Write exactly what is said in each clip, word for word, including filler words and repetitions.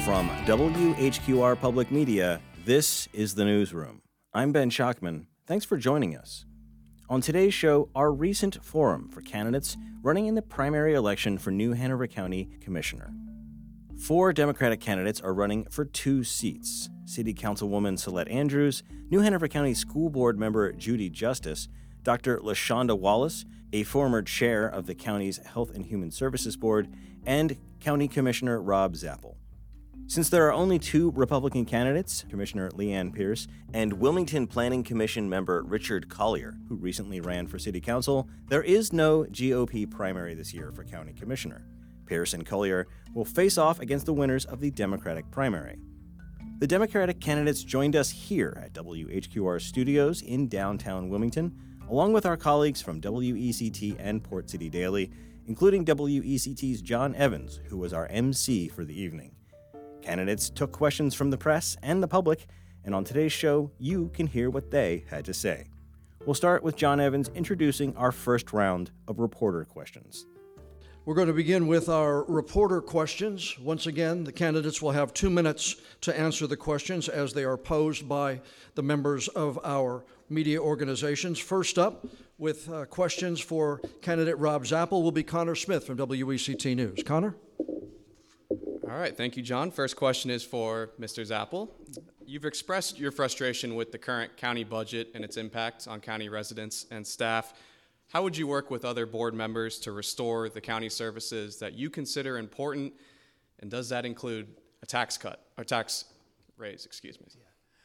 From W H Q R Public Media, this is The Newsroom. I'm Ben Schachman. Thanks for joining us. On today's show, our recent forum for candidates running in the primary election for New Hanover County Commissioner. Four Democratic candidates are running for two seats. City Councilwoman Celeste Andrews, New Hanover County School Board member Judy Justice, Doctor LaShonda Wallace, a former chair of the county's Health and Human Services Board, and County Commissioner Rob Zapple. Since there are only two Republican candidates, Commissioner Leanne Pierce and Wilmington Planning Commission member Richard Collier, who recently ran for city council, there is no G O P primary this year for county commissioner. Pierce and Collier will face off against the winners of the Democratic primary. The Democratic candidates joined us here at W H Q R Studios in downtown Wilmington, along with our colleagues from W E C T and Port City Daily, including W E C T's John Evans, who was our M C for the evening. Candidates took questions from the press and the public, and on today's show, you can hear what they had to say. We'll start with John Evans introducing our first round of reporter questions. We're going to begin with our reporter questions. Once again, the candidates will have two minutes to answer the questions as they are posed by the members of our media organizations. First up, with uh, questions for candidate Rob Zapple, will be Connor Smith from W E C T News. Connor? All right, thank you, John. First question is for Mister Zapple. You've expressed your frustration with the current county budget and its impact on county residents and staff. How would you work with other board members to restore the county services that you consider important? And does that include a tax cut, or tax raise, excuse me?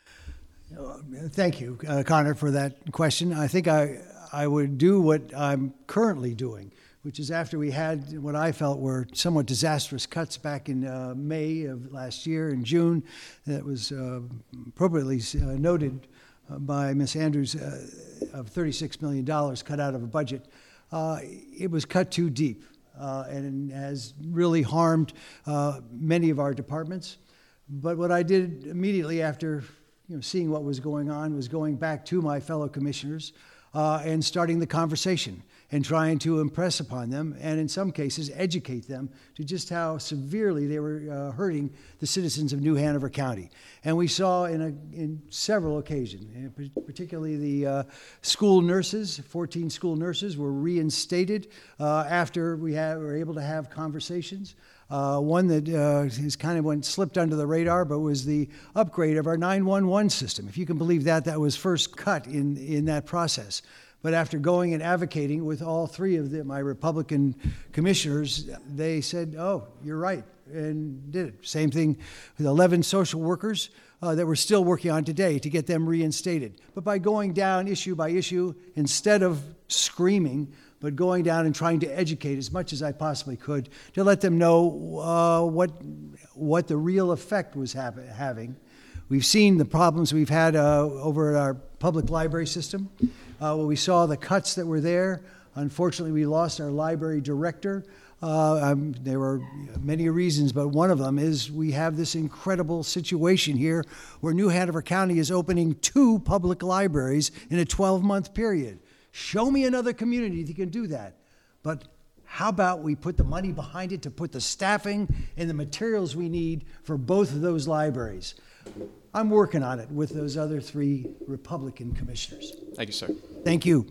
Uh, thank you, uh, Connor, for that question. I think I, I would do what I'm currently doing, which is after we had what I felt were somewhat disastrous cuts back in uh, May of last year, in June, that was uh, appropriately uh, noted uh, by Miz Andrews, uh, of thirty-six million dollars cut out of a budget. Uh, it was cut too deep uh, and has really harmed uh, many of our departments. But what I did immediately after you know, seeing what was going on was going back to my fellow commissioners uh, and starting the conversation and trying to impress upon them, and in some cases educate them to just how severely they were uh, hurting the citizens of New Hanover County. And we saw in, a, in several occasions, and particularly the uh, school nurses, fourteen school nurses were reinstated uh, after we had, were able to have conversations. Uh, one that uh, is kind of went slipped under the radar, but was the upgrade of our nine one one system. If you can believe that, that was first cut in, in that process. But after going and advocating with all three of the, my Republican commissioners, they said, oh, you're right, and did it. Same thing with eleven social workers uh, that we're still working on today to get them reinstated. But by going down issue by issue, instead of screaming, but going down and trying to educate as much as I possibly could to let them know uh, what, what the real effect was ha- having. We've seen the problems we've had uh, over at our public library system. Uh, when we saw the cuts that were there, unfortunately we lost our library director. Uh, um, there were many reasons, but one of them is we have this incredible situation here where New Hanover County is opening two public libraries in a twelve-month period. Show me another community that can do that. But how about we put the money behind it to put the staffing and the materials we need for both of those libraries? I'm working on it with those other three Republican commissioners. Thank you, sir. Thank you.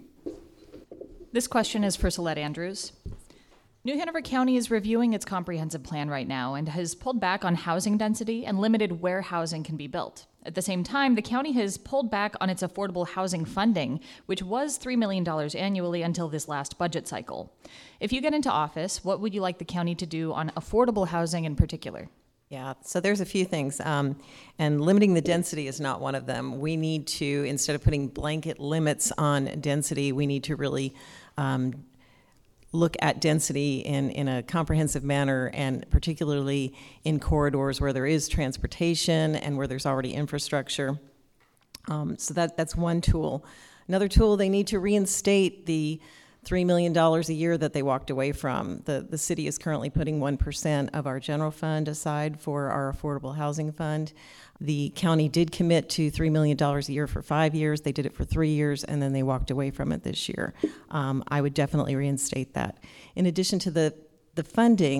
This question is for Celeste Andrews. New Hanover County is reviewing its comprehensive plan right now and has pulled back on housing density and limited where housing can be built. At the same time, the county has pulled back on its affordable housing funding, which was three million dollars annually until this last budget cycle. If you get into office, what would you like the county to do on affordable housing in particular? Yeah, so there's a few things, um, and limiting the density is not one of them. We need to, instead of putting blanket limits on density, we need to really um, look at density in, in a comprehensive manner, and particularly in corridors where there is transportation and where there's already infrastructure. Um, so that that's one tool. Another tool, they need to reinstate the three million dollars a year that they walked away from. The, the city is currently putting one percent of our general fund aside for our affordable housing fund. The county did commit to three million dollars a year for five years. They did it for three years, and then they walked away from it this year. Um, I would definitely reinstate that. In addition to the, the funding,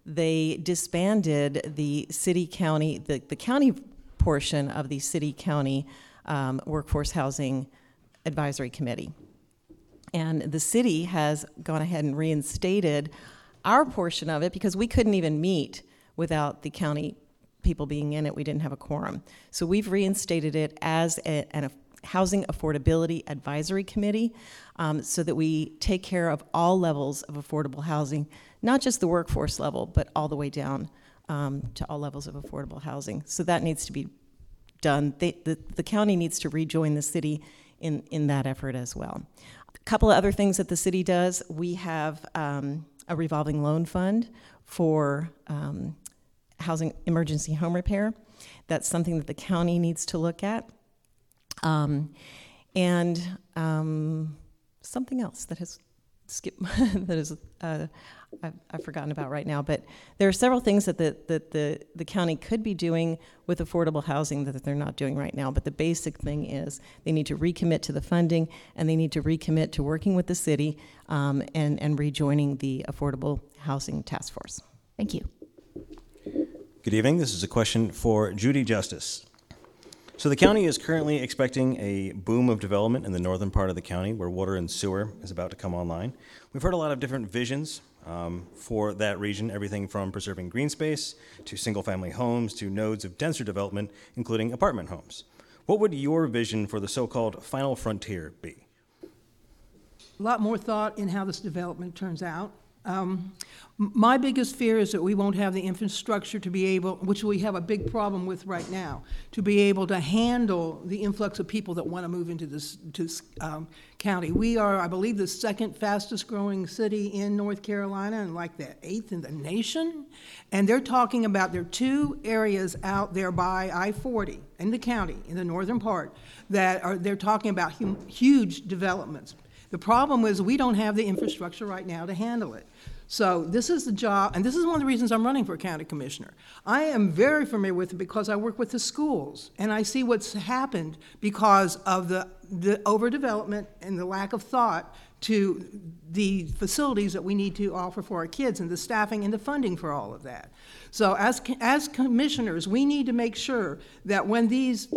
they disbanded the city county, the, the county portion of the city county um, workforce housing advisory committee. And the city has gone ahead and reinstated our portion of it because we couldn't even meet without the county people being in it. We didn't have a quorum. So we've reinstated it as a, an, a Housing Affordability Advisory Committee um, so that we take care of all levels of affordable housing, not just the workforce level, but all the way down um, to all levels of affordable housing. So that needs to be done. They, the, the county needs to rejoin the city in, in that effort as well. A couple of other things that the city does. We have um, a revolving loan fund for um, housing emergency home repair. That's something that the county needs to look at. Um, and um, something else that has skipped, that is uh, I've, I've forgotten about right now. But there are several things that the that the the county could be doing with affordable housing that they're not doing right now. But the basic thing is they need to recommit to the funding, and they need to recommit to working with the city um, and and rejoining the Affordable Housing Task Force. Thank you. Good evening. This is a question for Judy Justice. So the county is currently expecting a boom of development in the northern part of the county where water and sewer is about to come online. We've heard a lot of different visions um, for that region, everything from preserving green space to single-family homes to nodes of denser development, including apartment homes. What would your vision for the so-called final frontier be? A lot more thought in how this development turns out. Um, my biggest fear is that we won't have the infrastructure to be able, which we have a big problem with right now, to be able to handle the influx of people that want to move into this, to this um, county. We are, I believe, the second fastest growing city in North Carolina and like the eighth in the nation. And they're talking about there are two areas out there by I forty in the county, in the northern part, that are, they're talking about hum, huge developments. The problem is we don't have the infrastructure right now to handle it. So this is the job, and this is one of the reasons I'm running for county commissioner. I am very familiar with it because I work with the schools, and I see what's happened because of the, the overdevelopment and the lack of thought to the facilities that we need to offer for our kids and the staffing and the funding for all of that. So as, as commissioners, we need to make sure that when these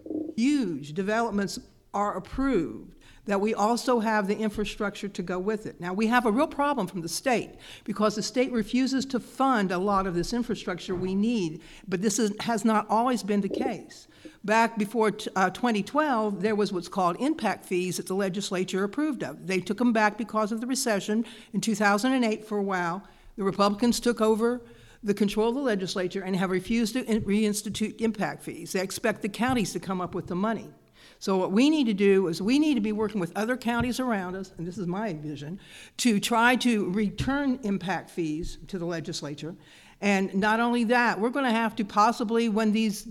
huge developments are approved, that we also have the infrastructure to go with it. Now, we have a real problem from the state because the state refuses to fund a lot of this infrastructure we need, but this is, has not always been the case. Back before t- uh, twenty twelve, there was what's called impact fees that the legislature approved of. They took them back because of the recession in two thousand eight for a while. The Republicans took over the control of the legislature and have refused to in- reinstitute impact fees. They expect the counties to come up with the money. So what we need to do is we need to be working with other counties around us, and this is my vision, to try to return impact fees to the legislature. And not only that, we're going to have to possibly, when these,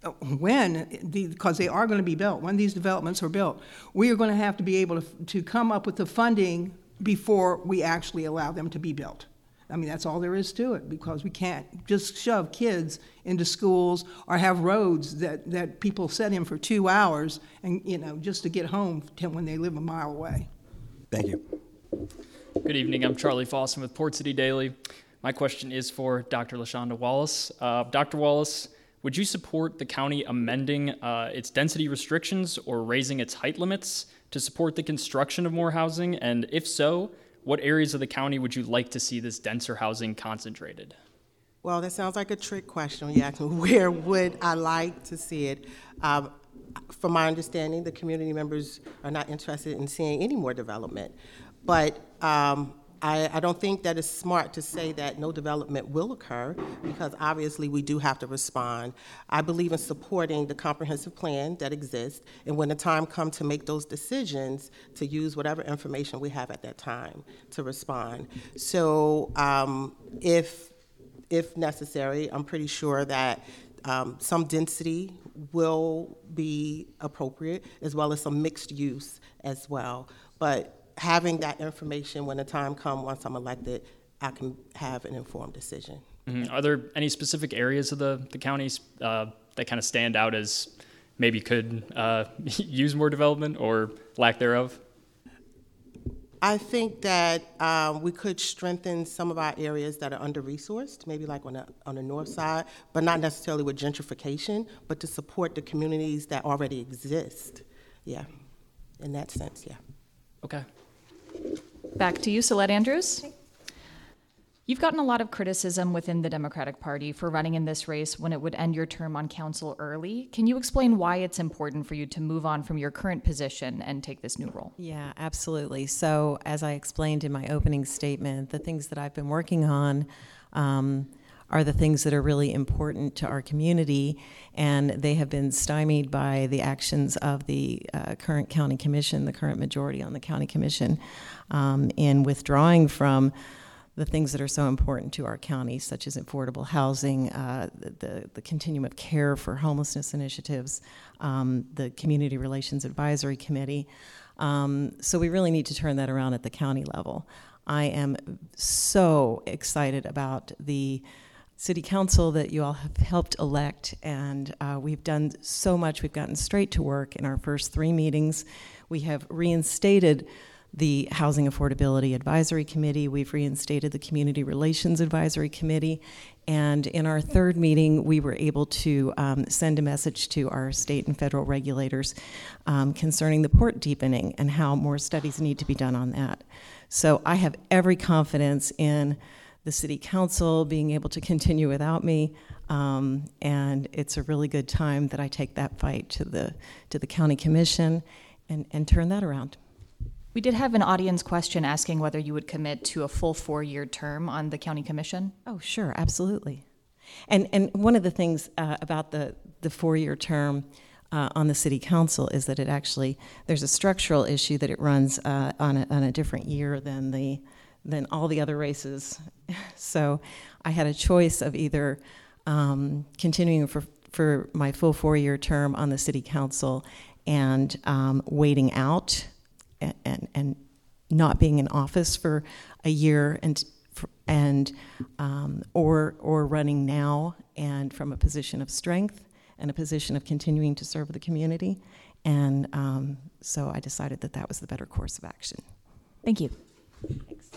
when, the, because they are going to be built, when these developments are built, we are going to have to be able to, to come up with the funding before we actually allow them to be built. I mean, that's all there is to it, because we can't just shove kids into schools or have roads that, that people sit in for two hours and, you know, just to get home when they live a mile away. Thank you. Good evening. I'm Charlie Fossen with Port City Daily. My question is for Doctor LaShonda Wallace. Uh, Doctor Wallace, would you support the county amending uh, its density restrictions or raising its height limits to support the construction of more housing? And if so, what areas of the county would you like to see this denser housing concentrated? Well, that sounds like a trick question. You asked me where would I like to see it. Um, from my understanding, the community members are not interested in seeing any more development. But um, I, I don't think that it's smart to say that no development will occur, because obviously we do have to respond. I believe in supporting the comprehensive plan that exists, and when the time comes to make those decisions, to use whatever information we have at that time to respond. So um, if, if necessary, I'm pretty sure that um, some density will be appropriate, as well as some mixed use as well. But having that information when the time comes, once I'm elected, I can have an informed decision. Mm-hmm. Are there any specific areas of the, the counties uh, that kind of stand out as maybe could uh, use more development or lack thereof? I think that um, we could strengthen some of our areas that are under-resourced, maybe like on the, on the north side, but not necessarily with gentrification, but to support the communities that already exist. Yeah, in that sense, yeah. Okay. Back to you, Celeste Andrews. You've gotten a lot of criticism within the Democratic Party for running in this race when it would end your term on council early. Can you explain why it's important for you to move on from your current position and take this new role? Yeah, absolutely. So as I explained in my opening statement, the things that I've been working on um, are the things that are really important to our community, and they have been stymied by the actions of the uh, current county commission, the current majority on the county commission, um, in withdrawing from the things that are so important to our county, such as affordable housing, uh, the, the, the continuum of care for homelessness initiatives, um, the Community Relations Advisory Committee. Um, so we really need to turn that around at the county level. I am so excited about the city council that you all have helped elect, and uh, we've done so much. We've gotten straight to work in our first three meetings. We have reinstated the Housing Affordability Advisory Committee. We've reinstated the Community Relations Advisory Committee. And in our third meeting, we were able to um, send a message to our state and federal regulators um, concerning the port deepening and how more studies need to be done on that. So I have every confidence in the City Council being able to continue without me. Um, and it's a really good time that I take that fight to the, to the County Commission and, and turn that around. We did have an audience question asking whether you would commit to a full four-year term on the county commission. Oh, sure, absolutely. And and one of the things uh, about the, the four-year term uh, on the city council is that it actually, there's a structural issue that it runs uh, on, a, on a different year than the than all the other races. So I had a choice of either um, continuing for, for my full four-year term on the city council and um, waiting out And, and not being in office for a year, and and um, or or running now and from a position of strength and a position of continuing to serve the community, and um, so I decided that that was the better course of action. Thank you. Thanks.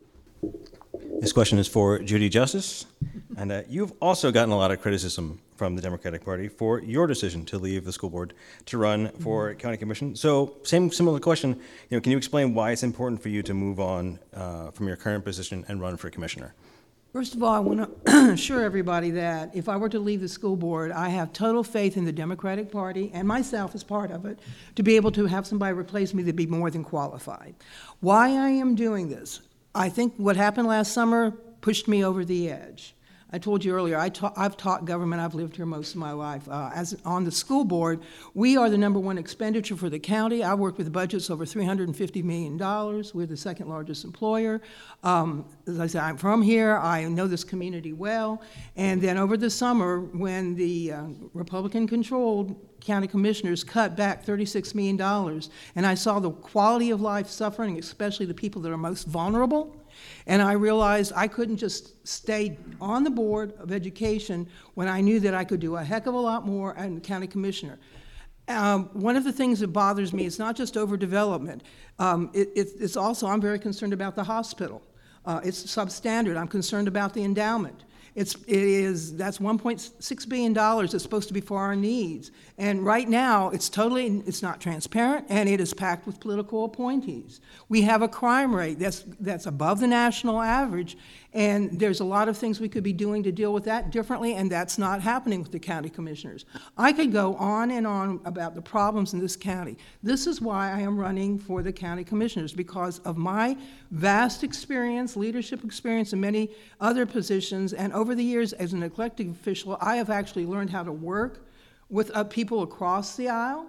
This question is for Judy Justice, and uh, you've also gotten a lot of criticism from the Democratic Party for your decision to leave the school board to run for county commission. So, same similar question. You know, can you explain why it's important for you to move on uh, from your current position and run for commissioner? First of all, I want to assure everybody that if I were to leave the school board, I have total faith in the Democratic Party and myself as part of it to be able to have somebody replace me that'd be more than qualified. Why I am doing this, I think what happened last summer pushed me over the edge. I told you earlier, I ta- I've taught government. I've lived here most of my life. Uh, as on the school board, we are the number one expenditure for the county. I work with budgets over three hundred fifty million dollars. We're the second largest employer. Um, as I said, I'm from here. I know this community well. And then over the summer, when the uh, Republican-controlled county commissioners cut back thirty-six million dollars, and I saw the quality of life suffering, especially the people that are most vulnerable, and I realized I couldn't just stay on the board of education when I knew that I could do a heck of a lot more as county commissioner. Um, one of the things that bothers me is not just overdevelopment. Um, it, it, it's also, I'm very concerned about the hospital. Uh, it's substandard. I'm concerned about the endowment. It's, it is, that's one point six billion dollars that's supposed to be for our needs. And right now, it's totally, it's not transparent, and it is packed with political appointees. We have a crime rate that's, that's above the national average, and there's a lot of things we could be doing to deal with that differently, and that's not happening with the county commissioners. I could go on and on about the problems in this county. This is why I am running for the county commissioners, because of my vast experience, leadership experience in many other positions, and over the years as an elected official, I have actually learned how to work with uh, people across the aisle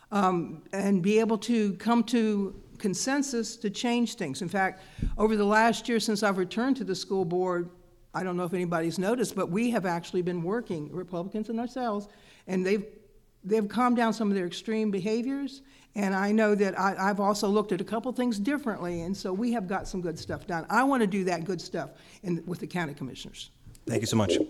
um, and be able to come to consensus to change things. In fact, over the last year since I've returned to the school board, I don't know if anybody's noticed, but we have actually been working, Republicans and ourselves, and they've they've calmed down some of their extreme behaviors. And I know that I, I've also looked at a couple things differently, and so we have got some good stuff done. I want to do that good stuff in, with the county commissioners. Thank you so much.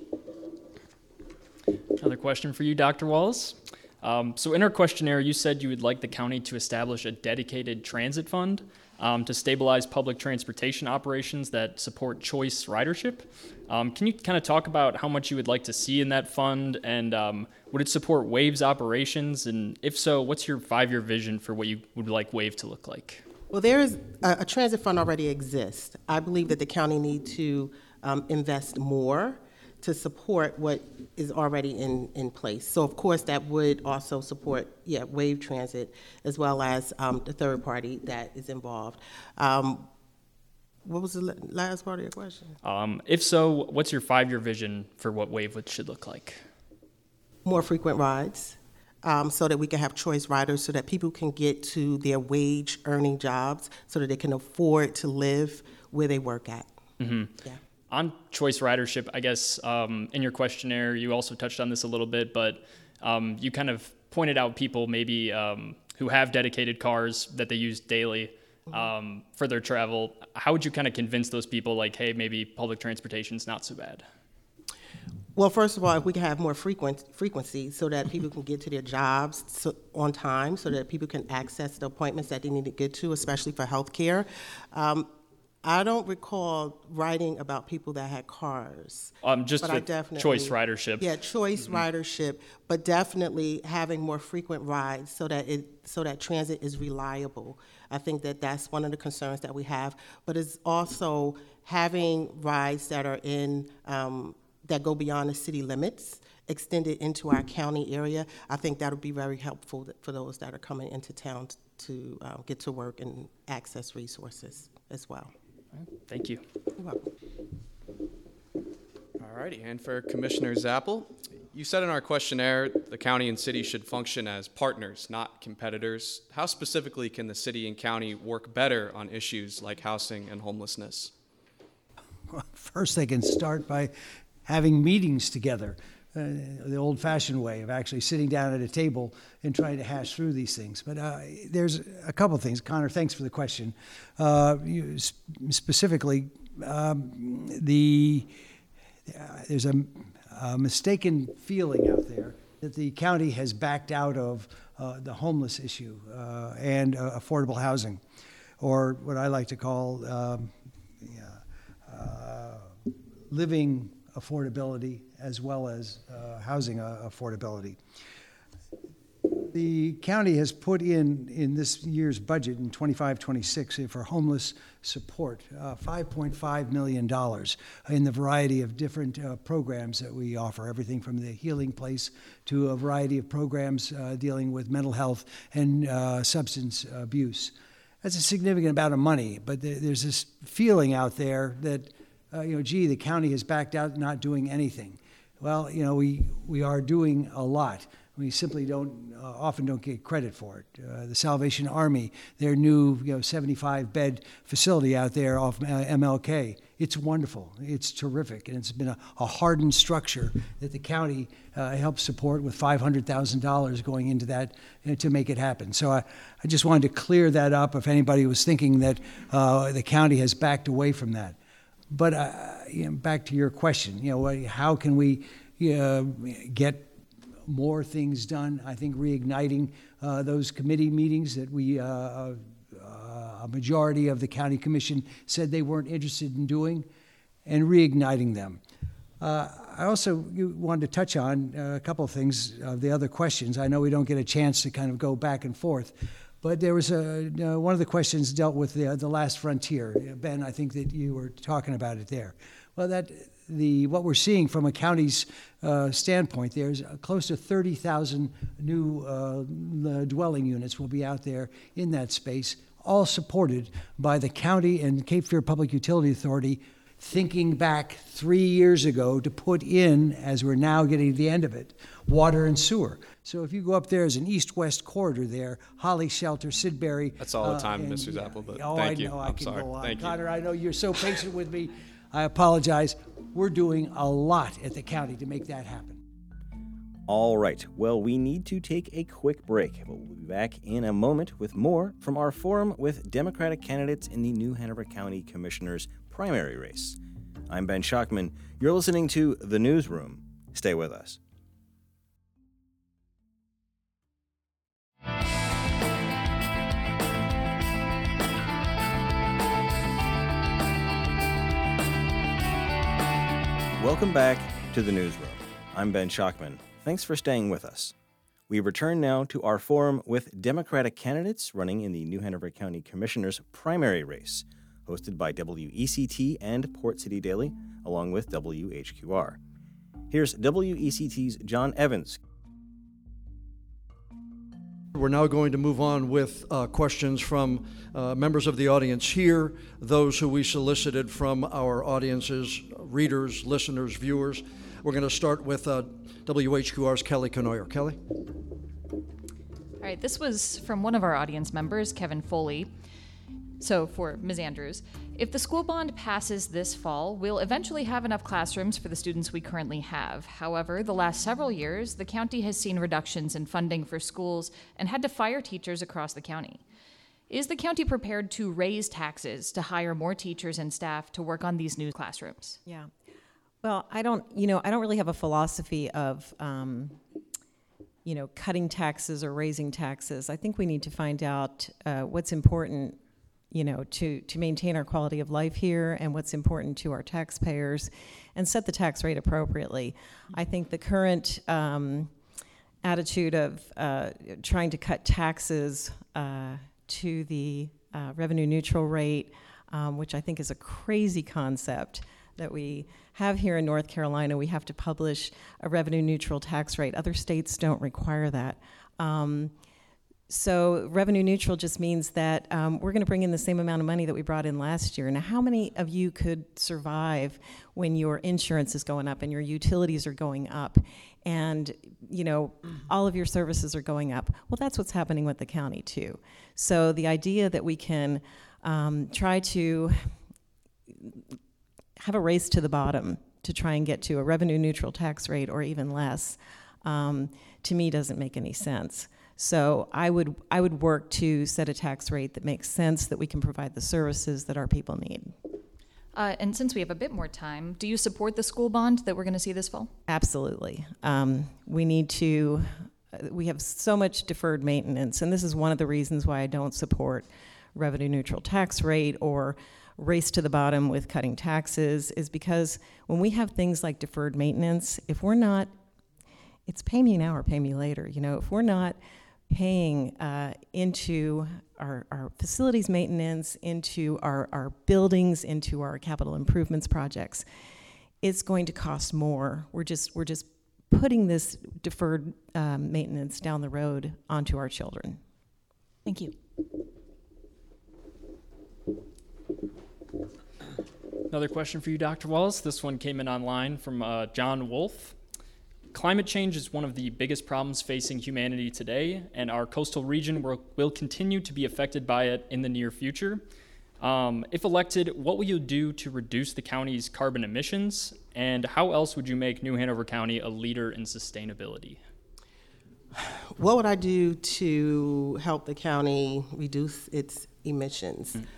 Another question for you, Doctor Wallace. Um, so in our questionnaire, you said you would like the county to establish a dedicated transit fund. um, to stabilize public transportation operations that support choice ridership. Um, can you kind of talk about how much you would like to see in that fund, and um, would it support WAVE's operations? And if so, what's your five-year vision for what you would like WAVE to look like? Well, there is a, a transit fund already exists. I believe that the county need to um, invest more to support what is already in, in place. So of course that would also support, yeah, WAVE Transit, as well as um, the third party that is involved. Um, what was the la- last part of your question? Um, if so, what's your five-year vision for what WAVE would- should look like? More frequent rides, um, so that we can have choice riders, so that people can get to their wage earning jobs, so that they can afford to live where they work at. Mm-hmm. Yeah. On choice ridership, I guess um, in your questionnaire, you also touched on this a little bit, but um, you kind of pointed out people maybe um, who have dedicated cars that they use daily um, for their travel. How would you kind of convince those people, like, hey, maybe public transportation's not so bad? Well, first of all, if we can have more frequent frequency so that people can get to their jobs so, on time, so that people can access the appointments that they need to get to, especially for health care. Um, I don't recall writing about people that had cars. Um, just but I with definitely, choice ridership. Yeah, choice Mm-hmm. ridership, but definitely having more frequent rides so that it so that transit is reliable. I think that that's one of the concerns that we have. But it's also having rides that are in um, that go beyond the city limits, extended into our county area. I think that would be very helpful for those that are coming into town to uh, get to work and access resources as well. Thank you. You're welcome. All righty, and for Commissioner Zappel, you said in our questionnaire the county and city should function as partners, not competitors. How specifically can the city and county work better on issues like housing and homelessness? Well, first, they can start by having meetings together, uh, the old-fashioned way of actually sitting down at a table and trying to hash through these things. But uh, there's a couple things. Connor, thanks for the question. Uh, you, specifically, um, the uh, there's a, a mistaken feeling out there that the county has backed out of uh, the homeless issue uh, and uh, affordable housing, or what I like to call um, yeah, uh, living affordability as well as uh, housing uh, affordability. The county has put in, in this year's budget in twenty-five twenty-six for homeless support, uh, five point five million dollars in the variety of different uh, programs that we offer, everything from the Healing Place to a variety of programs uh, dealing with mental health and uh, substance abuse. That's a significant amount of money, but th- there's this feeling out there that, uh, you know, gee, the county has backed out not doing anything. Well, you know, we, we are doing a lot. We simply don't, uh, often don't get credit for it. Uh, the Salvation Army, their new, you know, seventy-five bed facility out there off uh, M L K, it's wonderful. It's terrific. And it's been a, a hardened structure that the county uh, helps support with five hundred thousand dollars going into that uh, to make it happen. So I, I just wanted to clear that up if anybody was thinking that uh, the county has backed away from that. But uh, you know, back to your question, you know, how can we uh, get more things done? I think reigniting uh, those committee meetings that we, uh, uh, a majority of the county commission said they weren't interested in doing, and reigniting them. Uh, I also wanted to touch on a couple of things of the other questions. I know we don't get a chance to kind of go back and forth, but there was a, uh, one of the questions dealt with the, the last frontier. Ben, I think that you were talking about it there. Well, that the what we're seeing from a county's uh, standpoint, there's close to thirty thousand new uh, dwelling units will be out there in that space, all supported by the county and Cape Fear Public Utility Authority, thinking back three years ago to put in, as we're now getting to the end of it, water and sewer. So if you go up there as an east-west corridor there, Holly Shelter, Sidbury. That's all the time, uh, and, Mister Zappel, but oh, thank I you. know, I I'm can sorry. go on. Thank you. Connor, I know you're so patient with me. I apologize. We're doing a lot at the county to make that happen. All right. Well, we need to take a quick break, but we'll be back in a moment with more from our forum with Democratic candidates in the New Hanover County Commissioner's primary race. I'm Ben Schachtman. You're listening to The Newsroom. Stay with us. Welcome back to the newsroom. I'm Ben Schachman. Thanks for staying with us. We return now to our forum with Democratic candidates running in the New Hanover County Commissioner's primary race, hosted by W E C T and Port City Daily, along with W H Q R. Here's W E C T's John Evans. We're now going to move on with uh, questions from uh, members of the audience here, those who we solicited from our audiences, readers, listeners, viewers. We're going to start with uh, W H Q R's Kelly Conoyer. Kelly? All right, this was from one of our audience members, Kevin Foley. So for Miz Andrews, if the school bond passes this fall, we'll eventually have enough classrooms for the students we currently have. However, the last several years, the county has seen reductions in funding for schools and had to fire teachers across the county. Is the county prepared to raise taxes to hire more teachers and staff to work on these new classrooms? Yeah. Well, I don't, you know, I don't really have a philosophy of, um, you know, cutting taxes or raising taxes. I think we need to find out uh, what's important, you know, to, to maintain our quality of life here and what's important to our taxpayers and set the tax rate appropriately. I think the current um, attitude of uh, trying to cut taxes uh, to the uh, revenue neutral rate, um, which I think is a crazy concept that we have here in North Carolina. We have to publish a revenue neutral tax rate. Other states don't require that. Um, So revenue neutral just means that um, we're going to bring in the same amount of money that we brought in last year. Now, how many of you could survive when your insurance is going up and your utilities are going up and, you know, all of your services are going up? Well, that's what's happening with the county, too. So the idea that we can um, try to have a race to the bottom to try and get to a revenue neutral tax rate or even less, um, to me doesn't make any sense. So I would I would work to set a tax rate that makes sense, that we can provide the services that our people need. Uh, and since we have a bit more time, do you support the school bond that we're going to see this fall? Absolutely. Um, we need to, uh, we have so much deferred maintenance, and this is one of the reasons why I don't support revenue neutral tax rate or race to the bottom with cutting taxes, is because when we have things like deferred maintenance, if we're not, it's pay me now or pay me later, you know, if we're not paying uh, into our, our facilities maintenance, into our, our buildings, into our capital improvements projects, it's going to cost more. We're just we're just putting this deferred um, maintenance down the road onto our children. Thank you. Another question for you, Doctor Wallace. This one came in online from uh, John Wolf. Climate change is one of the biggest problems facing humanity today, and our coastal region will, will continue to be affected by it in the near future. Um, if elected, what will you do to reduce the county's carbon emissions, and how else would you make New Hanover County a leader in sustainability? What would I do to help the county reduce its emissions? Mm.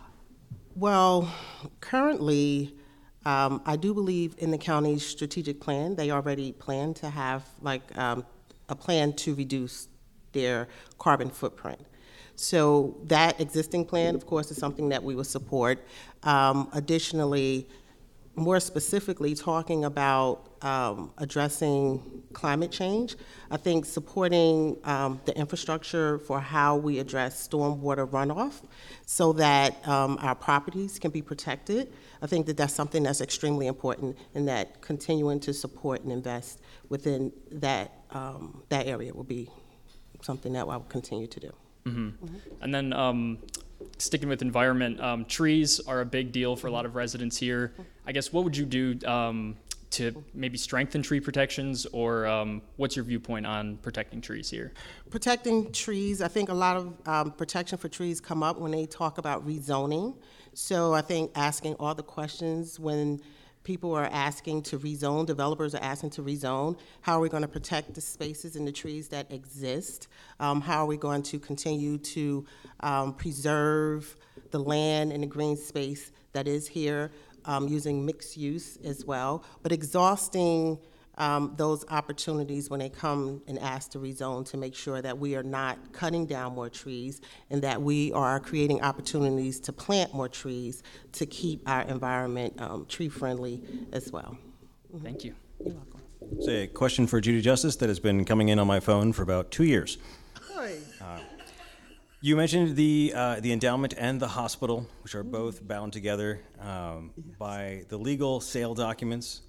Well, currently, Um, I do believe in the county's strategic plan. They already plan to have like um, a plan to reduce their carbon footprint. So that existing plan, of course, is something that we will support. Um, additionally, more specifically, talking about um, addressing climate change, I think supporting um, the infrastructure for how we address stormwater runoff so that um, our properties can be protected. I think that that's something that's extremely important, and that continuing to support and invest within that um, that area will be something that I will continue to do. Mm-hmm. Mm-hmm. And then um, sticking with environment, um, trees are a big deal for a lot of residents here. I guess what would you do um, to maybe strengthen tree protections, or um, what's your viewpoint on protecting trees here? Protecting trees, I think a lot of um, protection for trees come up when they talk about rezoning. So I think asking all the questions when people are asking to rezone, developers are asking to rezone, how are we going to protect the spaces and the trees that exist? Um, how are we going to continue to um, preserve the land and the green space that is here, um, using mixed use as well, but exhausting um, those opportunities when they come and ask to rezone, to make sure that we are not cutting down more trees and that we are creating opportunities to plant more trees to keep our environment um, tree friendly as well. Thank you. You're welcome. It's a question for Judy Justice that has been coming in on my phone for about two years. Uh, you mentioned the uh, the endowment and the hospital, which are both bound together um, yes. by the legal sale documents.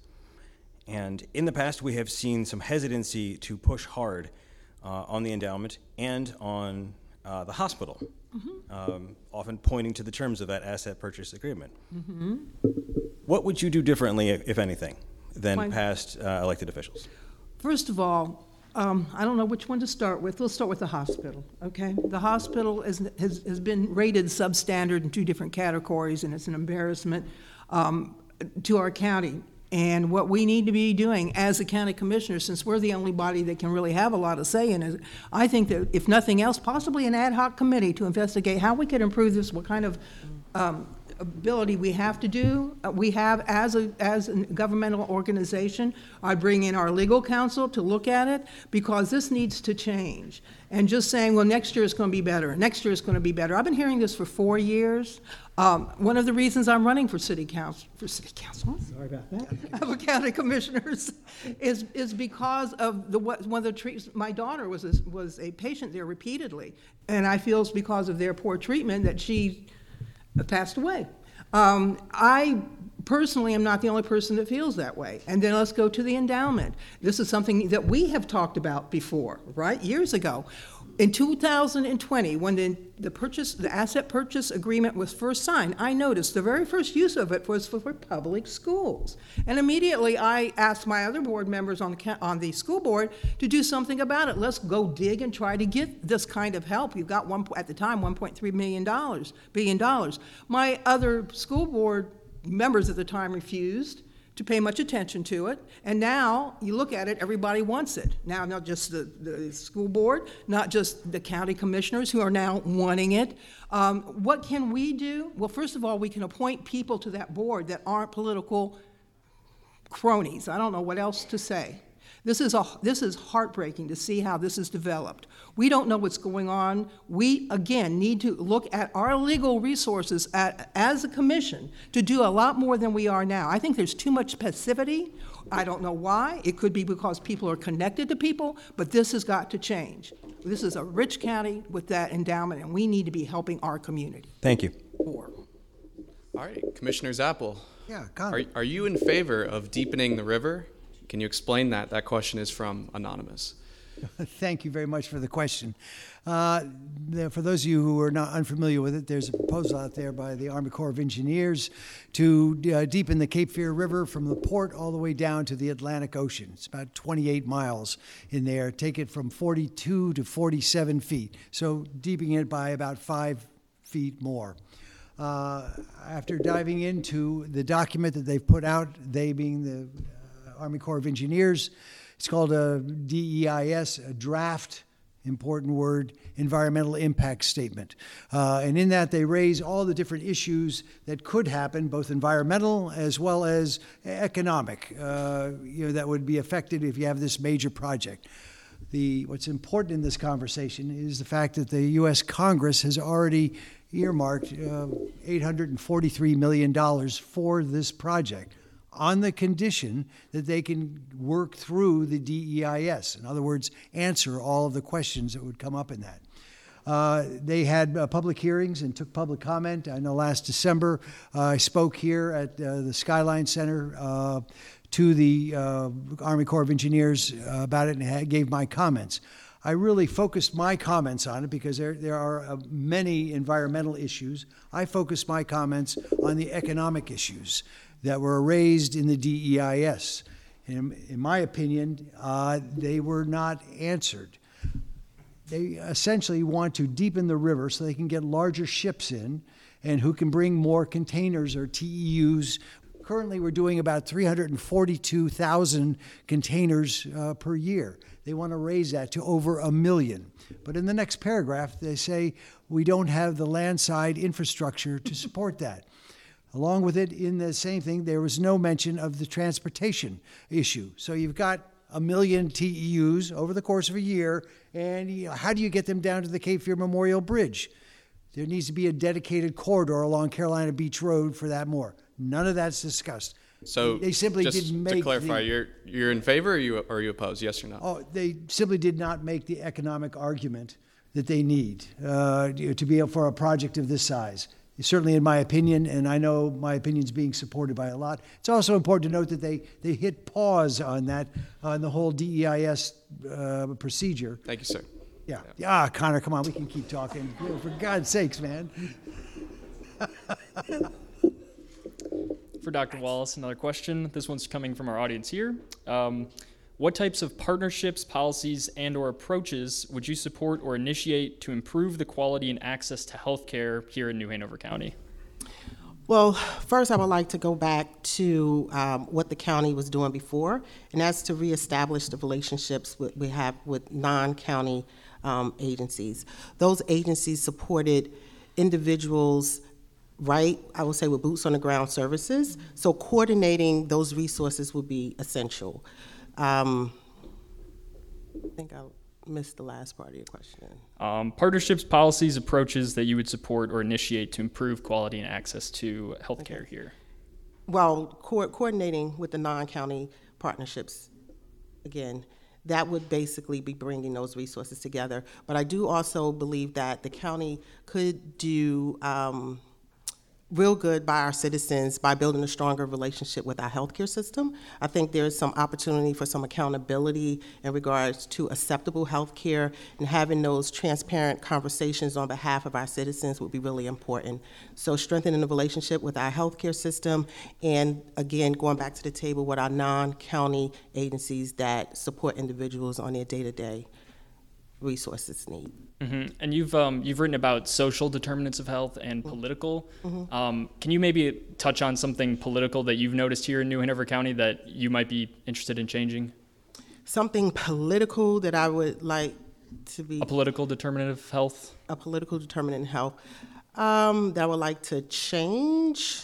And in the past, we have seen some hesitancy to push hard uh, on the endowment and on uh, the hospital, mm-hmm. um, often pointing to the terms of that asset purchase agreement. Mm-hmm. What would you do differently, if anything, than Fine. past uh, elected officials? First of all, um, I don't know which one to start with. Let's start with the hospital, okay? The hospital is, has, has been rated substandard in two different categories, and it's an embarrassment um, to our county. And what we need to be doing as a county commissioner, since we're the only body that can really have a lot of say in it, I think that if nothing else, possibly an ad hoc committee to investigate how we could improve this, what kind of um, ability we have to do, uh, we have as a, as a governmental organization. I bring in our legal counsel to look at it, because this needs to change. And just saying, well, next year is going to be better, next year is going to be better. I've been hearing this for four years. Um, one of the reasons I'm running for city council, for city council, sorry about that, of county commissioners, is is because of the one of the treats. My daughter was a, was a patient there repeatedly, and I feel it's because of their poor treatment that she passed away. Um, I personally am not the only person that feels that way. And then let's go to the endowment. This is something that we have talked about before, right? Years ago. In two thousand twenty, when the, the purchase, the asset purchase agreement was first signed, I noticed the very first use of it was for, for public schools. And immediately I asked my other board members on the, on the school board to do something about it. Let's go dig and try to get this kind of help. You've got one, at the time, one point three million dollars, billion dollars. My other school board members at the time refused to pay much attention to it, and now you look at it, everybody wants it. Now, not just the, the school board, not just the county commissioners who are now wanting it. Um, what can we do? Well, first of all, we can appoint people to that board that aren't political cronies. I don't know what else to say. This is, a, this is heartbreaking to see how this is developed. We don't know what's going on. We, again, need to look at our legal resources at, as a commission to do a lot more than we are now. I think there's too much passivity. I don't know why. It could be because people are connected to people, but this has got to change. This is a rich county with that endowment, and we need to be helping our community. Thank you. More. All right, Commissioner Zappel. Yeah, Are, Connor. are you in favor of deepening the river? Can you explain that? That question is from Anonymous. Thank you very much for the question. Uh, there, for those of you who are not unfamiliar with it, there's a proposal out there by the Army Corps of Engineers to uh, deepen the Cape Fear River from the port all the way down to the Atlantic Ocean. It's about twenty-eight miles in there. Take it from forty-two to forty-seven feet, so deepening it by about five feet more. Uh, after diving into the document that they've put out, they being the Army Corps of Engineers, it's called a D E I S, a draft, important word, environmental impact statement. Uh, and in that, they raise all the different issues that could happen, both environmental as well as economic, uh, you know, that would be affected if you have this major project. The, what's important in this conversation is the fact that the U S Congress has already earmarked uh, eight hundred forty-three million dollars for this project, on the condition that they can work through the D E I S. In other words, answer all of the questions that would come up in that. Uh, they had uh, public hearings and took public comment. I know last December uh, I spoke here at uh, the Skyline Center uh, to the uh, Army Corps of Engineers uh, about it and had, gave my comments. I really focused my comments on it because there, there are uh, many environmental issues. I focused my comments on the economic issues that were raised in the D E I S. In, in my opinion, uh, they were not answered. They essentially want to deepen the river so they can get larger ships in and who can bring more containers or T E Us. Currently, we're doing about three hundred forty-two thousand containers uh, per year. They want to raise that to over a million. But in the next paragraph, they say we don't have the landside infrastructure to support that. Along with it, in the same thing, there was no mention of the transportation issue. So you've got a million T E Us over the course of a year, and you know, how do you get them down to the Cape Fear Memorial Bridge? There needs to be a dedicated corridor along Carolina Beach Road for that more. None of that's discussed. So They simply just didn't to make clarify, the- you're you're in favor, or you or are you opposed? Yes or no? Oh, they simply did not make the economic argument that they need uh, to be for a project of this size. Certainly, in my opinion, and I know my opinion is being supported by a lot. It's also important to note that they, they hit pause on that, on the whole D E I S uh, procedure. Thank you, sir. Yeah. Ah, Connor, come on, we can keep talking. For God's sakes, man. For Doctor Wallace, another question. This one's coming from our audience here. Um, what types of partnerships, policies, and or approaches would you support or initiate to improve the quality and access to health care here in New Hanover County? Well, first I would like to go back to um, what the county was doing before, and that's to reestablish the relationships with, we have with non-county um, agencies. Those agencies supported individuals, right, I would say with boots on the ground services, so coordinating those resources would be essential. Um, I think I missed the last part of your question. Um, partnerships, policies, approaches that you would support or initiate to improve quality and access to healthcare Okay. here. Well, co- coordinating with the non-county partnerships, again, that would basically be bringing those resources together. But I do also believe that the county could do um, real good by our citizens by building a stronger relationship with our healthcare system. I think there's some opportunity for some accountability in regards to acceptable healthcare, and having those transparent conversations on behalf of our citizens would be really important. So strengthening the relationship with our healthcare system, and again, going back to the table with our non-county agencies that support individuals on their day-to-day resources need. Mm-hmm. And you've um, you've written about social determinants of health and political. Mm-hmm. Um, can you maybe touch on something political that you've noticed here in New Hanover County that you might be interested in changing? Something political that I would like to be... A political determinant of health? A political determinant of health um, that I would like to change.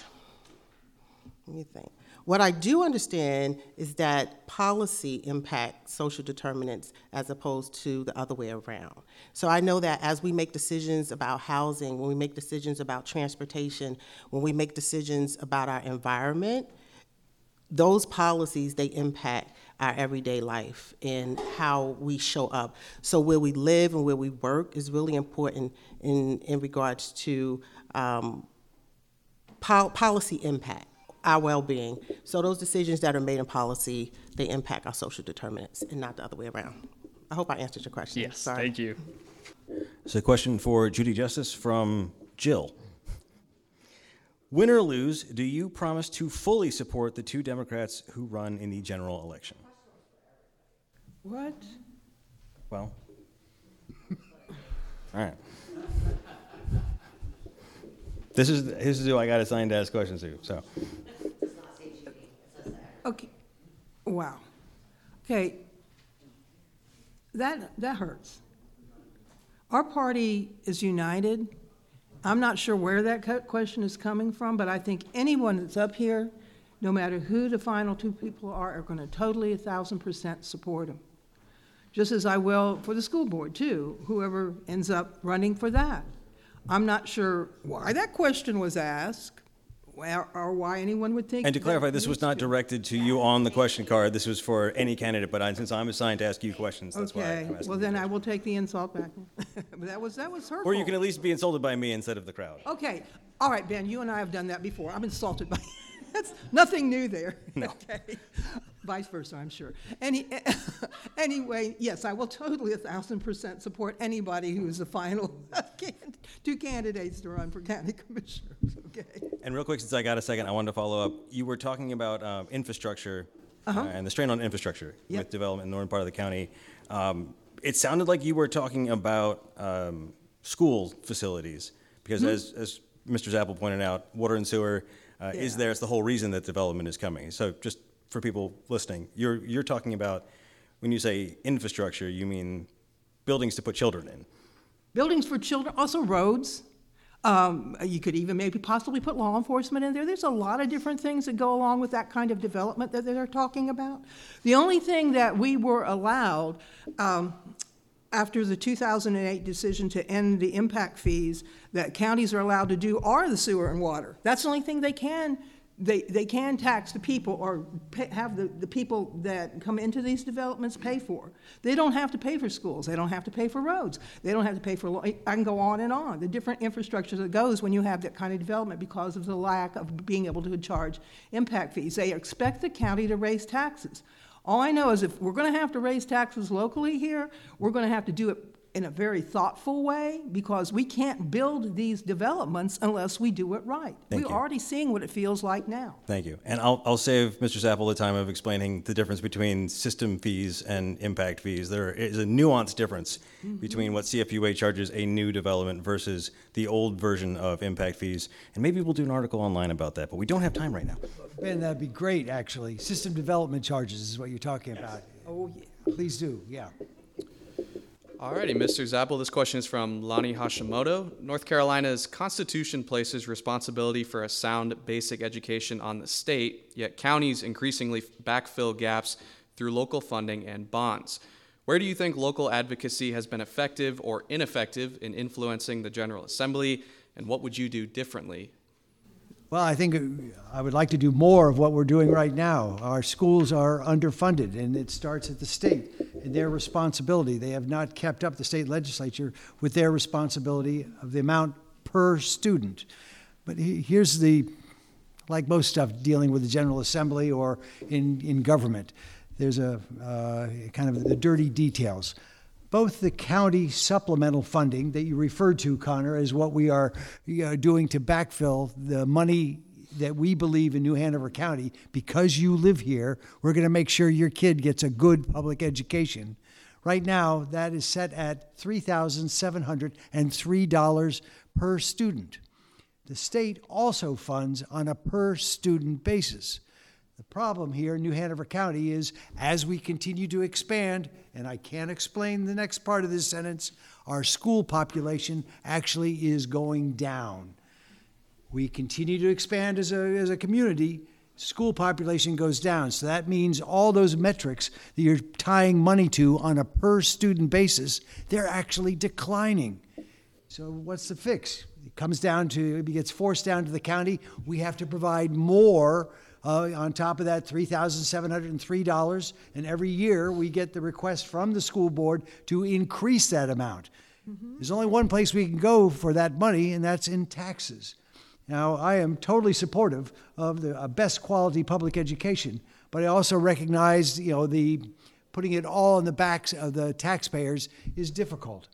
Let me think. What I do understand is that policy impacts social determinants as opposed to the other way around. So I know that as we make decisions about housing, when we make decisions about transportation, when we make decisions about our environment, those policies, they impact our everyday life and how we show up. So where we live and where we work is really important in, in regards to um, pol- policy impact, our well-being. So those decisions that are made in policy, they impact our social determinants and not the other way around. I hope I answered your question. Yes, Sorry. thank you. So a question for Judy Justice from Jill. Win or lose, do you promise to fully support the two Democrats who run in the general election? What? Well, all right. This is this is who I got assigned to ask questions to. So, Okay, wow. Okay, that, that hurts. Our party is united. I'm not sure where that cu- question is coming from, but I think anyone that's up here, no matter who the final two people are, are going to totally, a thousand percent support them. Just as I will for the school board, too, whoever ends up running for that. I'm not sure why that question was asked, or, or why anyone would think. and to that clarify, this was needs not to be. directed to you on the question card. This was for any candidate, but I, since I'm assigned to ask you questions, that's why Okay, I'm asking well you then questions. I will take the insult back. But that was, that was hurtful. Or you can at least be insulted by me instead of the crowd. Okay, all right, Ben, you and I have done that before. I'm insulted by, that's nothing new there. No. Okay, vice versa, I'm sure. Any, anyway, yes, I will totally a thousand percent support anybody who is the final can- two candidates to run for county commissioners, okay? And real quick, since I got a second, I wanted to follow up. You were talking about um, infrastructure uh, and the strain on infrastructure Yep. with development in the northern part of the county. Um, it sounded like you were talking about um, school facilities, because as, as Mister Zappel pointed out, water and sewer uh, is Yeah. there. It's the whole reason that development is coming. So just for people listening, you're, you're talking about, when you say infrastructure, you mean buildings to put children in. Buildings for children, also roads. Um, you could even maybe possibly put law enforcement in there. There's a lot of different things that go along with that kind of development that they're talking about. The only thing that we were allowed, um, after the two thousand eight decision to end the impact fees that counties are allowed to do are the sewer and water. That's the only thing they can they, they can tax the people or pay, have the, the people that come into these developments pay for. They don't have to pay for schools. They don't have to pay for roads. They don't have to pay for, I can go on and on, the different infrastructure that goes when you have that kind of development because of the lack of being able to charge impact fees. They expect the county to raise taxes. All I know is if we're going to have to raise taxes locally here, we're going to have to do it in a very thoughtful way because we can't build these developments unless we do it right. Thank We're you. already seeing what it feels like now. Thank you. And I'll, I'll save Mister Zapple the time of explaining the difference between system fees and impact fees. There is a nuanced difference mm-hmm. between what C F U A charges a new development versus the old version of impact fees. And maybe we'll do an article online about that, but we don't have time right now. Ben, that'd be great, actually. System development charges is what you're talking about. Oh, yeah. Please do, yeah. Alrighty, Mister Zapple, this question is from Lonnie Hashimoto. North Carolina's Constitution places responsibility for a sound basic education on the state, yet counties increasingly backfill gaps through local funding and bonds. Where do you think local advocacy has been effective or ineffective in influencing the General Assembly, and what would you do differently? Well, I think I would like to do more of what we're doing right now. Our schools are underfunded, and it starts at the state and their responsibility. They have not kept up, the state legislature, with their responsibility of the amount per student. But here's the, like most stuff dealing with the General Assembly or in, in government, there's a uh, kind of the dirty details. Both the county supplemental funding that you referred to, Connor, is what we are uh, doing to backfill the money that we believe in New Hanover County. Because you live here, we're going to make sure your kid gets a good public education. Right now, that is set at three thousand seven hundred three dollars per student. The state also funds on a per student basis. The problem here in New Hanover County is as we continue to expand, and I can't explain the next part of this sentence, our school population actually is going down. We continue to expand as a, as a community, school population goes down. So that means all those metrics that you're tying money to on a per student basis, they're actually declining. So what's the fix? It comes down to, it gets forced down to the county. We have to provide more Uh, on top of that, three thousand seven hundred three dollars, and every year we get the request from the school board to increase that amount. Mm-hmm. There's only one place we can go for that money, and that's in taxes. Now, I am totally supportive of the uh, best quality public education, but I also recognize, you know, the putting it all in the backs of the taxpayers is difficult.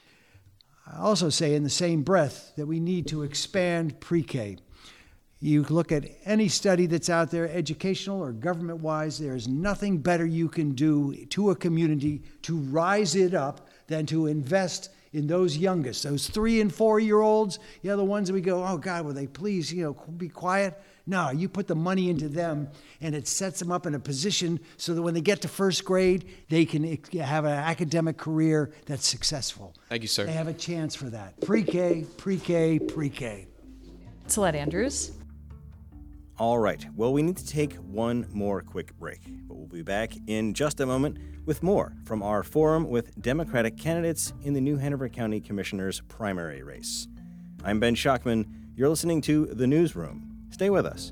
I also say in the same breath that we need to expand pre-K. You look at any study that's out there, educational or government-wise, there's nothing better you can do to a community to rise it up than to invest in those youngest, those three and four-year-olds, you know, the ones that we go, oh, God, will they please, you know, be quiet? No, you put the money into them, and it sets them up in a position so that when they get to first grade, they can have an academic career that's successful. Thank you, sir. They have a chance for that. Pre-K, pre-K, pre-K. Celeste Andrews. All right. Well, we need to take one more quick break, but we'll be back in just a moment with more from our forum with Democratic candidates in the New Hanover County Commissioner's primary race. I'm Ben Schachman. You're listening to The Newsroom. Stay with us.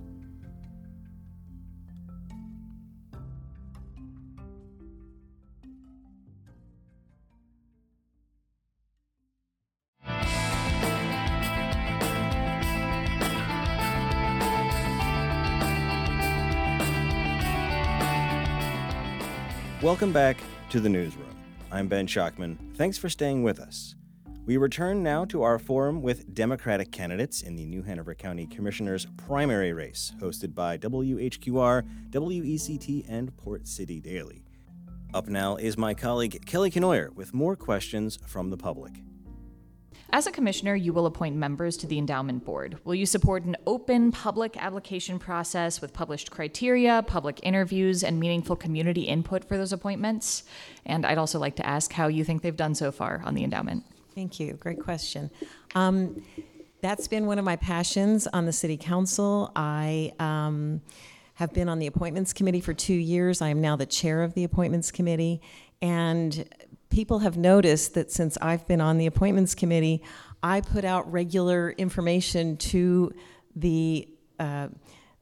Welcome back to The Newsroom. I'm Ben Schachman. Thanks for staying with us. We return now to our forum with Democratic candidates in the New Hanover County Commissioner's primary race, hosted by W H Q R, W E C T, and Port City Daily. Up now is my colleague Kelly Kenoyer with more questions from the public. As a commissioner, you will appoint members to the endowment board. Will you support an open public application process with published criteria, public interviews, and meaningful community input for those appointments? And I'd also like to ask how you think they've done so far on the endowment. Thank you. Great question. Um, that's been one of my passions on the city council. I um, have been on the appointments committee for two years. I am now the chair of the appointments committee. And people have noticed that since I've been on the appointments committee, I put out regular information to the uh,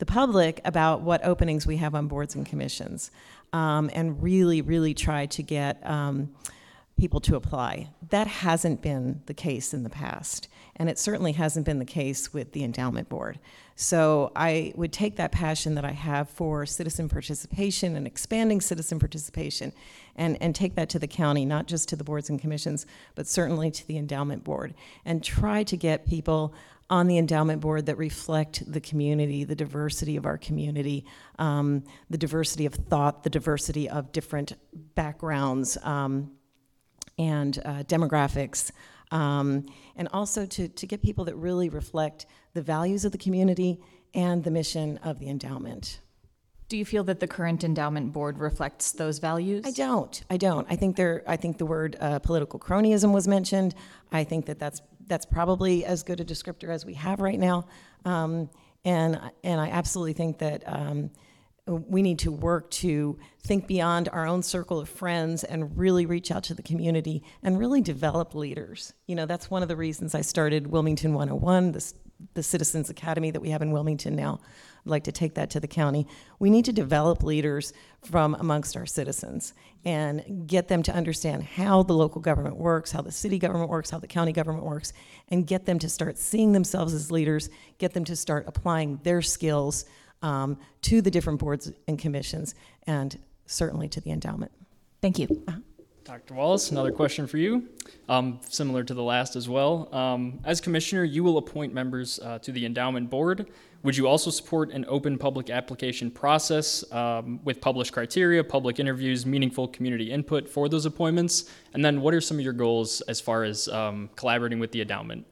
the public about what openings we have on boards and commissions, um, and really, really try to get um, people to apply. That hasn't been the case in the past, and it certainly hasn't been the case with the endowment board. So I would take that passion that I have for citizen participation and expanding citizen participation and, and take that to the county, not just to the boards and commissions, but certainly to the endowment board, and try to get people on the endowment board that reflect the community, the diversity of our community, um, the diversity of thought, the diversity of different backgrounds um, and uh, demographics, um, and also to, to get people that really reflect the values of the community and the mission of the endowment. Do you feel that the current endowment board reflects those values? I don't. I don't. I think there. I think the word uh, political cronyism was mentioned. I think that that's that's probably as good a descriptor as we have right now, um, and and I absolutely think that um, we need to work to think beyond our own circle of friends and really reach out to the community and really develop leaders. You know, that's one of the reasons I started Wilmington one oh one, this, the Citizens Academy that we have in Wilmington now. I'd like to take that to the county. We need to develop leaders from amongst our citizens and get them to understand how the local government works, how the city government works, how the county government works, and get them to start seeing themselves as leaders, get them to start applying their skills um, to the different boards and commissions, and certainly to the endowment. Thank you. Uh-huh. Doctor Wallace, another question for you, um, similar to the last as well. Um, as commissioner, you will appoint members uh, to the endowment board. Would you also support an open public application process um, with published criteria, public interviews, meaningful community input for those appointments? And then what are some of your goals as far as um, collaborating with the endowment?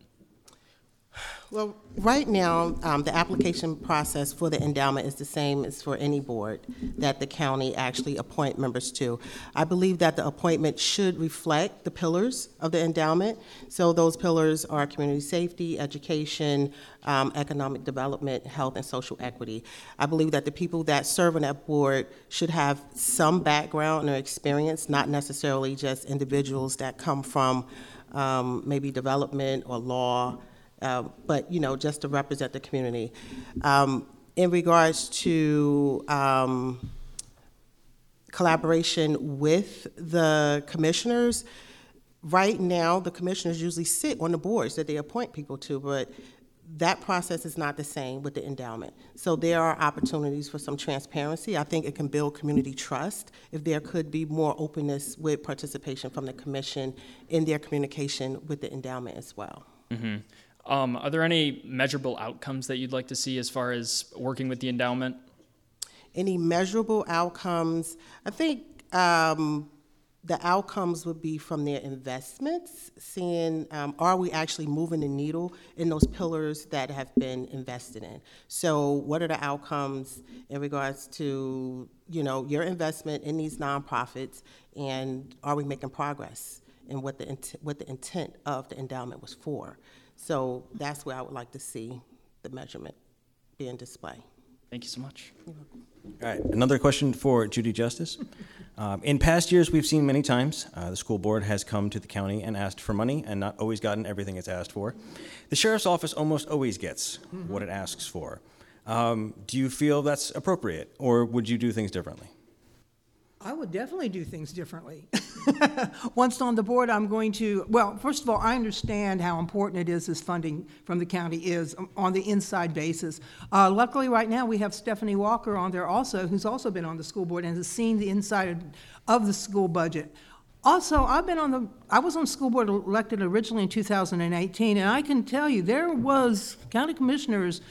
Well, right now, um, the application process for the endowment is the same as for any board that the county actually appoint members to. I believe that the appointment should reflect the pillars of the endowment. So those pillars are community safety, education, um, economic development, health, and social equity. I believe that the people that serve on that board should have some background or experience, not necessarily just individuals that come from um, maybe development or law, Uh, but, you know, just to represent the community. Um, in regards to um, collaboration with the commissioners, right now the commissioners usually sit on the boards that they appoint people to, but that process is not the same with the endowment. So there are opportunities for some transparency. I think it can build community trust if there could be more openness with participation from the commission in their communication with the endowment as well. Mm-hmm. Um, are there any measurable outcomes that you'd like to see as far as working with the endowment? Any measurable outcomes? I think um, the outcomes would be from their investments, seeing um, are we actually moving the needle in those pillars that have been invested in. So what are the outcomes in regards to, you know, your investment in these nonprofits, and are we making progress in what the, int- what the intent of the endowment was for? So that's where I would like to see the measurement be in display. Thank you so much. All right, another question for Judy Justice. Um, in past years, we've seen many times uh, the school board has come to the county and asked for money and not always gotten everything it's asked for. The sheriff's office almost always gets mm-hmm. what it asks for. Um, do you feel that's appropriate, or would you do things differently? I would definitely do things differently. Once on the board, I'm going to, well, first of all, I understand how important it is this funding from the county is on the inside basis. Uh, luckily, right now, we have Stephanie Walker on there also, who's also been on the school board and has seen the inside of the school budget. Also, I've been on the, I was on school board elected originally in two thousand eighteen, and I can tell you there was county commissioners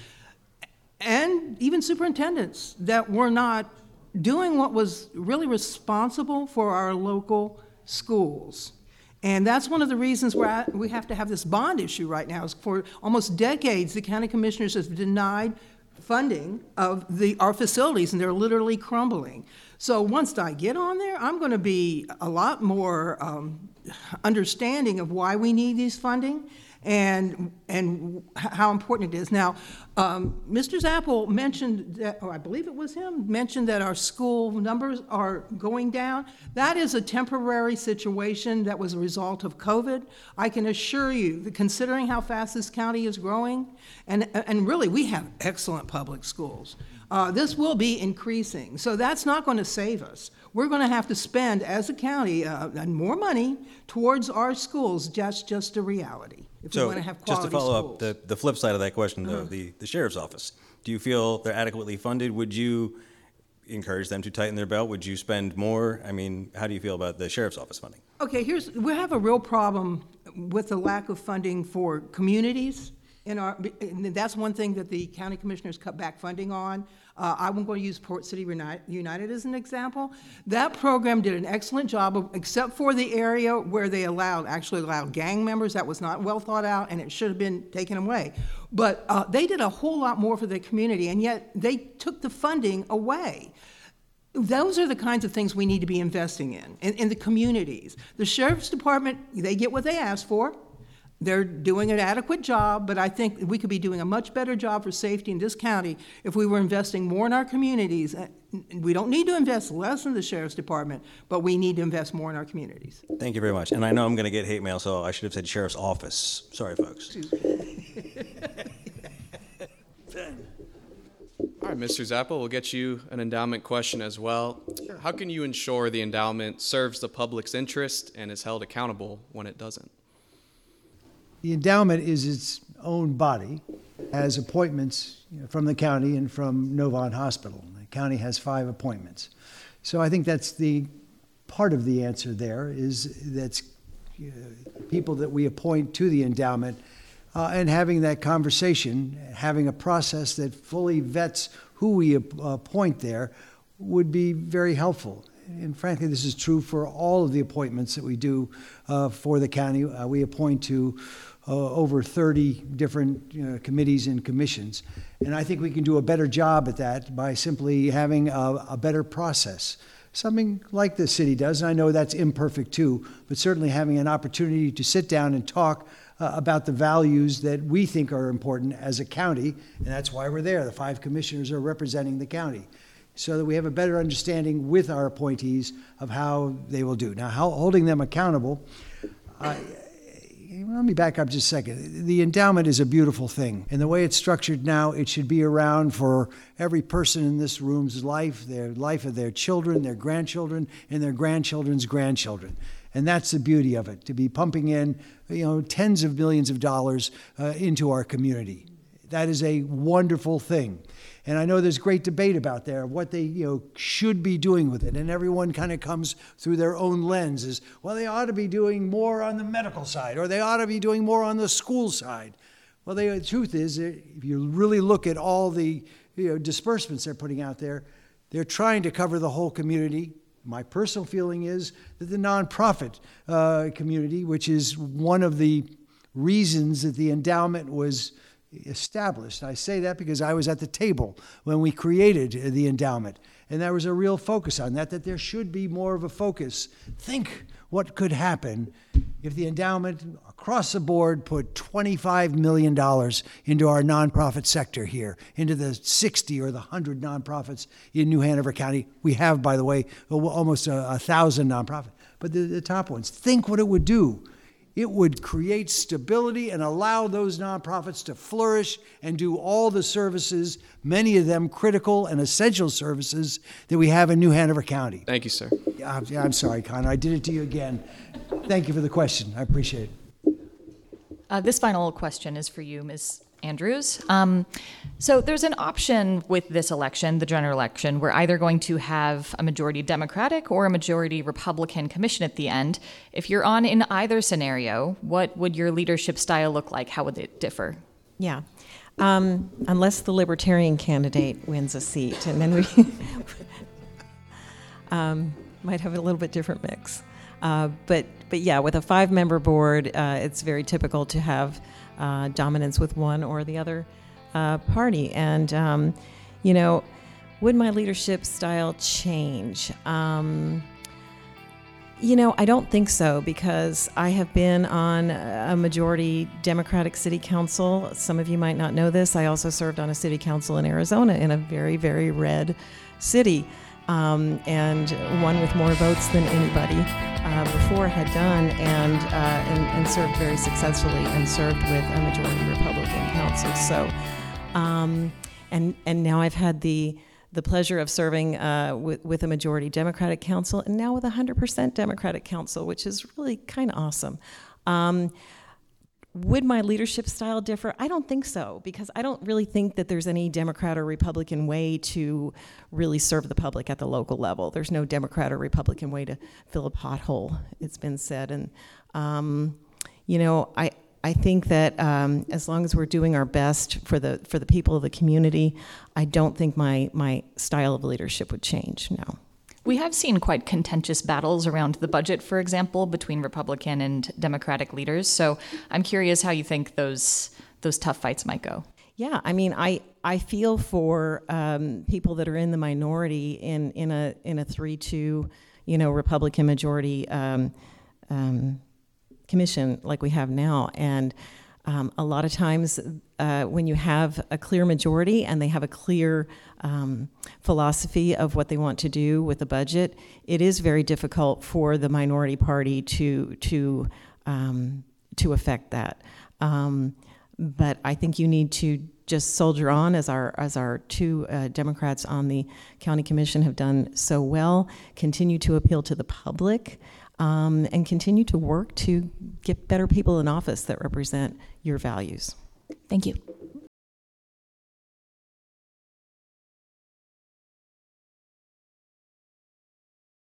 and even superintendents that were not doing what was really responsible for our local schools. And that's one of the reasons why we have to have this bond issue right now. Is for almost decades, the county commissioners have denied funding of the our facilities, and they're literally crumbling. So once I get on there, I'm going to be a lot more um, understanding of why we need these funding and and how important it is. Now, um, Mister Zappel mentioned that, or I believe it was him, mentioned that our school numbers are going down. That is a temporary situation that was a result of COVID. I can assure you that considering how fast this county is growing, and, and really we have excellent public schools, uh, this will be increasing. So that's not going to save us. We're going to have to spend, as a county, uh, more money towards our schools. That's just a reality. If we So, want to have just quality to follow schools. up, the, the flip side of that question, though, the, the sheriff's office, do you feel they're adequately funded? Would you encourage them to tighten their belt? Would you spend more? I mean, how do you feel about the sheriff's office funding? Okay, here's, we have a real problem with the lack of funding for communities. In our, and that's one thing that the county commissioners cut back funding on. Uh, I'm going to use Port City United as an example. That program did an excellent job, of, except for the area where they allowed, actually allowed gang members. That was not well thought out, and it should have been taken away. But uh, they did a whole lot more for the community, and yet they took the funding away. Those are the kinds of things we need to be investing in, in, in the communities. The Sheriff's Department, they get what they ask for. They're doing an adequate job, but I think we could be doing a much better job for safety in this county if we were investing more in our communities. We don't need to invest less in the Sheriff's Department, but we need to invest more in our communities. Thank you very much. And I know I'm going to get hate mail, so I should have said sheriff's office. Sorry, folks. All right, Mister Zappel, we'll get you an endowment question as well. Sure. How can you ensure the endowment serves the public's interest and is held accountable when it doesn't? The endowment is its own body, has appointments you know, from the county and from Novant Hospital. The county has five appointments. So I think that's the part of the answer there is that's uh, people that we appoint to the endowment uh, and having that conversation, having a process that fully vets who we appoint there would be very helpful. And frankly, this is true for all of the appointments that we do uh, for the county. Uh, we appoint to uh, over thirty different you know, committees and commissions. And I think we can do a better job at that by simply having a, a better process. Something like the city does, and I know that's imperfect too, but certainly having an opportunity to sit down and talk uh, about the values that we think are important as a county, and that's why we're there. The five commissioners are representing the county, so that we have a better understanding with our appointees of how they will do. Now, how, holding them accountable, uh, let me back up just a second. The endowment is a beautiful thing, and the way it's structured now, it should be around for every person in this room's life, their life of their children, their grandchildren, and their grandchildren's grandchildren. And that's the beauty of it, to be pumping in, you know, tens of millions of dollars uh, into our community. That is a wonderful thing. And I know there's great debate about there, what they you know should be doing with it. And everyone kind of comes through their own lenses. Well, they ought to be doing more on the medical side, or they ought to be doing more on the school side. Well, they, the truth is, if you really look at all the you know, disbursements they're putting out there, they're trying to cover the whole community. My personal feeling is that the nonprofit uh, community, which is one of the reasons that the endowment was established. I say that because I was at the table when we created the endowment, and there was a real focus on that, that there should be more of a focus. Think what could happen if the endowment across the board put twenty-five million dollars into our nonprofit sector here, into the sixty or the one hundred nonprofits in New Hanover County. We have, by the way, almost a, a thousand nonprofits, but the, the top ones. Think what it would do. It would create stability and allow those nonprofits to flourish and do all the services, many of them critical and essential services that we have in New Hanover County. Thank you, sir. I'm, I'm sorry, Connor. I did it to you again. Thank you for the question. I appreciate it. Uh, this final question is for you, Miz Andrews. Um, so there's an option with this election, the general election. We're either going to have a majority Democratic or a majority Republican commission at the end. If you're on in either scenario, what would your leadership style look like? How would it differ? Yeah. Um, unless the Libertarian candidate wins a seat, and then we um, might have a little bit different mix. Uh, but, but yeah, with a five-member board, uh, it's very typical to have Uh, dominance with one or the other uh, party. And, um, you know, would my leadership style change? Um, You know, I don't think so, because I have been on a majority Democratic city council. Some of you might not know this. I also served on a city council in Arizona, in a very, very red city, um, and won with more votes than anybody uh, before had done, and, uh, and and served very successfully, and served with a majority Republican council. So, um, and and now I've had the the pleasure of serving uh, with, with a majority Democratic council, and now with a one hundred percent Democratic council, which is really kind of awesome. Um, would my leadership style differ? I don't think so, because I don't really think that there's any Democrat or Republican way to really serve the public at the local level. There's no Democrat or Republican way to fill a pothole, it's been said. And, um, you know, I, I think that um, as long as we're doing our best for the for the people of the community, I don't think my my style of leadership would change. No. We have seen quite contentious battles around the budget, for example, between Republican and Democratic leaders. So I'm curious how you think those those tough fights might go. Yeah, I mean, I I feel for um, people that are in the minority in in a in a three two, you know, Republican majority Um, um, commission like we have now. And um, a lot of times uh, when you have a clear majority and they have a clear um, philosophy of what they want to do with the budget, it is very difficult for the minority party to to um, to affect that. Um, but I think you need to just soldier on, as our as our two uh, Democrats on the county commission have done so well. Continue to appeal to the public. Um, and continue to work to get better people in office that represent your values. Thank you.